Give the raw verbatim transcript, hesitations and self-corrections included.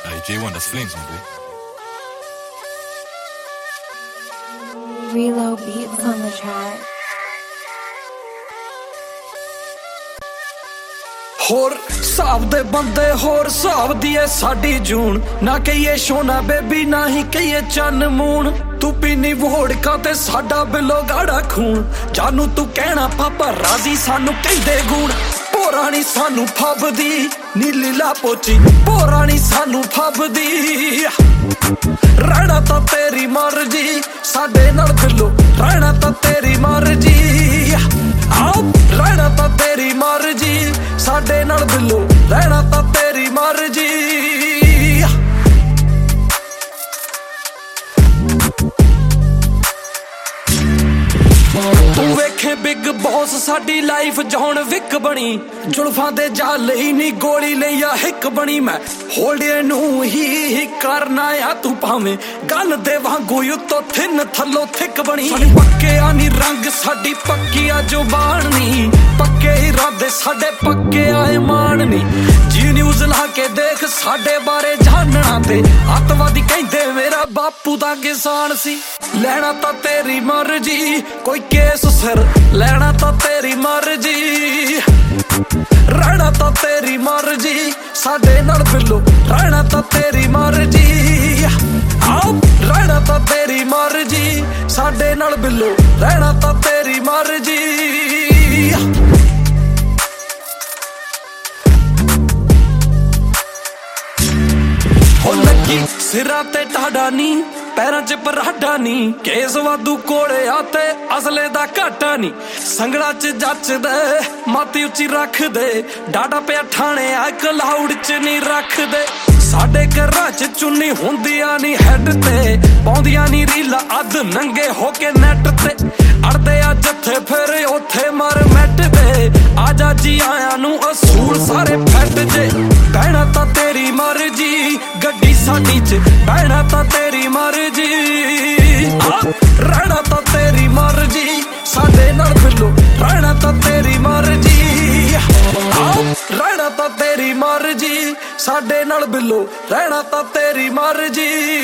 Hey, J one, that's flames, my boy. Reload beats on the track. ਹੋਰ ਸਾਬ ਦੇ ਬੰਦੇ ਹੋਰ ਸਾਬ ਦੀ ਐ ਸਾਡੀ ਜੂਨ ਨਾ ਕਹੀਏ ਸੋਨਾ ਬੇਬੀ ਨਾ ਹੀ ਕਹੀਏ ਚੰਨ ਮੂਣ ਤੂੰ ਪੀਨੀ ਵੋੜਕਾ ਤੇ ਸਾਡਾ ਬਿੱਲੋ ਗਾੜਾ ਖੂਨ ਜਾਨੂ ਤੂੰ ਕਹਿਣਾ ਪਾਪਾ ਰਾਜ਼ੀ ਸਾਨੂੰ ਕਹਿੰਦੇ ਗੂਣ ਪੋਰਾਣੀ ਸਾਨੂੰ ਫੱਬਦੀ ਨੀਲੀ ਲਾ ਪੋਚੀ ਪੋਰਾਣੀ ਸਾਨੂੰ ਫੱਬਦੀ ਰਹਿਣਾ ਤਾਂ ਤੇਰੀ ਮਰਜ਼ੀ ਸਾਡੇ ਨਾਲ ਬਿੱਲੋ ਰਹਿਣਾ ਤਾਂ ਤੇਰੀ ਮਰਜ਼ੀ ਆਓ ਰਹਿਣਾ ਤਾਂ ਤੇਰੀ ਮਰਜ਼ੀ ਸਾਡੇ ਨਾਲ ਬਿੱਲੋ ਰਹਿਣਾ ਤਾਂ ਤੇਰੀ ਮਰਜ਼ੀ ਤੂੰ ਵੇਖੇ ਬਿੱਗ ਬੌਸ ਸਾਡੀ ਲਾਈਫ ਜੌਨ ਵਿਕ ਬਣੀ ਜ਼ੁਲਫਾਂ ਦੇ ਜਾਲ ਲਈ ਨੀ ਗੋਲੀ ਲਈ ਆ ਹਿੱਕ ਬਣੀ ਮੈਂ ਹੋਲਡੇ ਨੂੰ ਹੀ ਕਰਨਾ ਆ ਤੂੰ ਭਾਵੇਂ ਗੱਲ ਦੇ ਵਾਂਗੂ ਉੱਤੋਂ ਥਿੰਨ ਥੱਲੋਂ ਥਿੱਕ ਬਣੀ ਪੱਕਿਆ ਨੀ ਰੰਗ ਸਾਡੀ ਪੱਕੀ ਆ ਜ਼ੁਬਾਨ ਨੀ ਪੱਕੇ ਇਰਾਦੇ ਸਾਡੇ ਪੱਕੇ ਆਏ ਮਾਣ ਨੀ ਜੀ ਨਿਊਜ਼ ਲਾ ਕੇ ਦੇਖ ਸਾਡੇ ਬਾਰੇ ਜਾਣਨਾ ਤੇ ਅੱਤਵਾਦੀ ਕਹਿੰਦੇ ਮੇਰਾ ਬਾਪੂ ਦਾ ਕਿਸਾਨ ਸੀ ਲੈਣਾ ਤਾਂ ਤੇਰੀ ਮਰਜ਼ੀ ਕੋਈ ਕੇਸ ਸਿਰ ਲੈਣਾ ਤਾਂ ਤੇਰੀ ਮਰਜ਼ੀ ਰਹਿਣਾ ਤਾਂ ਤੇਰੀ ਮਰਜ਼ੀ ਸਾਡੇ ਨਾਲ ਬਿੱਲੋ ਰਹਿਣਾ ਤਾਂ ਤੇਰੀ ਮਰਜ਼ੀ ਆਓ ਰਹਿਣਾ ਤਾਂ ਤੇਰੀ ਮਰਜ਼ੀ ਸਾਡੇ ਨਾਲ ਬਿੱਲੋ ਰਹਿਣਾ ਤਾਂ ਤੇਰੀ ਮਰਜ਼ੀ ਹੋ ਲੱਗੀ ਸਿਰਾਂ ਤੇ ਟਾਡਾ ਨੀ ਪੈਰਾਂ 'ਚ ਪਰਾਡਾ ਨੀ ਕੇਸ ਵਾਧੂ ਕੋਲੇ ਆ ਤੇ ਅਸਲੇ ਦਾ ਘਾਟਾ ਨੀ ਸੰਗੜਾ 'ਚ ਜੱਚਦੇ ਮਾਤੀ ਉੱਚੀ ਰੱਖਦੇ ਡਾਡਾ ਪਿਆ ਠਾਣੇ ਆ ਕਲਾਊਡ 'ਚ ਨੀ ਰੱਖਦੇ ਸਾਡੇ ਘਰਾਂ 'ਚ ਚੁੰਨੀ ਹੁੰਦੀਆਂ ਨੀ ਹੈਡ ਤੇ ਪਾਉਂਦੀਆਂ ਨੀ ਰੀਲਾ ਅੱਧ ਨੰਗੇ ਹੋ ਕੇ ਨੈਟ ਤੇ ਅੜਦੇ ਆ ਜਿੱਥੇ ਫਿਰ ਉੱਥੇ ਮਰ ਮਿਟਦੇ ਆ ਜਾ ਜੀ ਆਇਆਂ ਨੂੰ ਅਸੂਲ ਸਾਰੇ ਫੱਟ ਜੇ ਬਹਿਣਾ ਤਾਂ ਤੇਰੀ ਮਰਜ਼ੀ ਗੱਡੀ ਸਾਡੀ 'ਚ ਬਹਿਣਾ ਤਾਂ ਤੇਰੀ ਮਰਜ਼ੀ ਰਹਿਣਾ ਤਾਂ ਤੇਰੀ ਮਰਜ਼ੀ ਸਾਡੇ ਨਾਲ ਬਿੱਲੋ ਰਹਿਣਾ ਤਾਂ ਤੇਰੀ ਮਰਜ਼ੀ ਰਹਿਣਾ ਤਾਂ ਤੇਰੀ ਮਰਜ਼ੀ ਸਾਡੇ ਨਾਲ ਬਿੱਲੋ ਰਹਿਣਾ ਤਾਂ ਤੇਰੀ ਮਰਜ਼ੀ